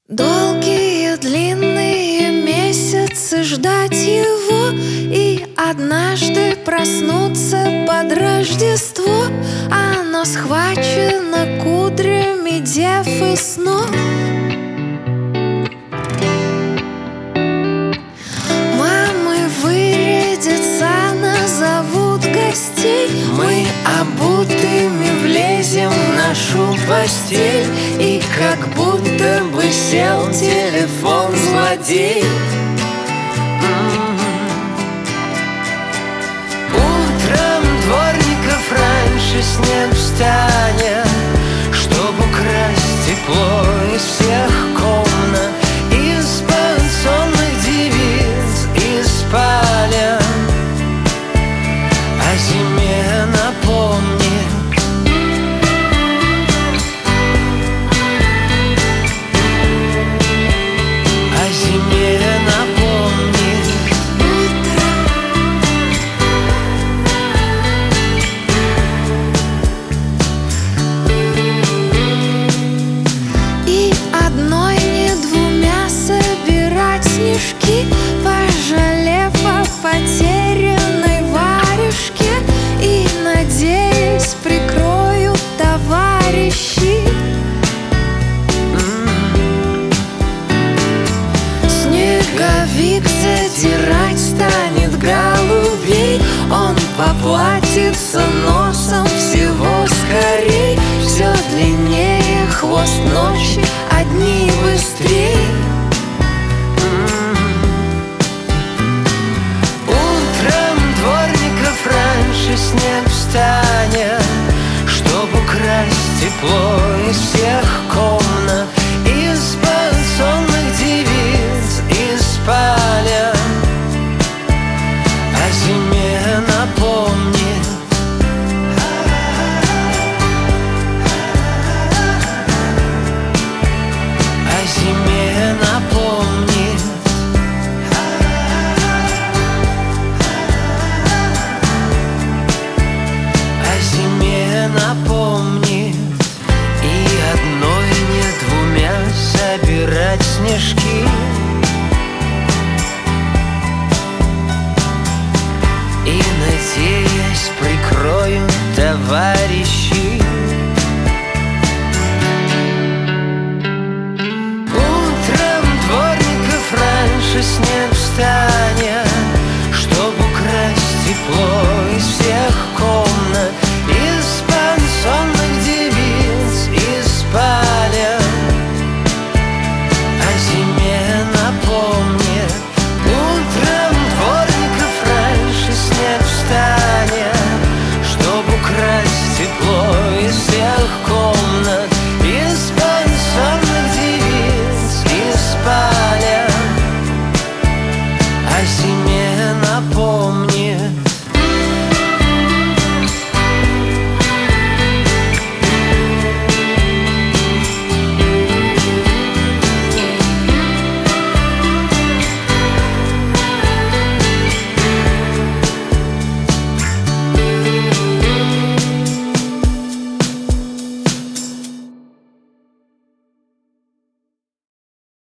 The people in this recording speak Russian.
Долгие длинные месяцы ждать его и однажды проснуться под Рождество. Оно схвачено кудрями дев и снов. Мамы вырядятся, назовут гостей. Мы обутыми влезем в нашу постель, и как будто бы сел телефон-злодей. Утром дворников раньше снег встанет, чтоб украсть тепло из всех комнат, из-под сонных девиц, из спален. О зиме напомни. О зиме напомни. И одной, не двумя собирать снежки, пожалев о потерянной варежке, и, надеясь, прикроют товарищи. Снеговик задирать станет голубей, он поплатится носом всего скорей. Все длиннее хвост ночи, а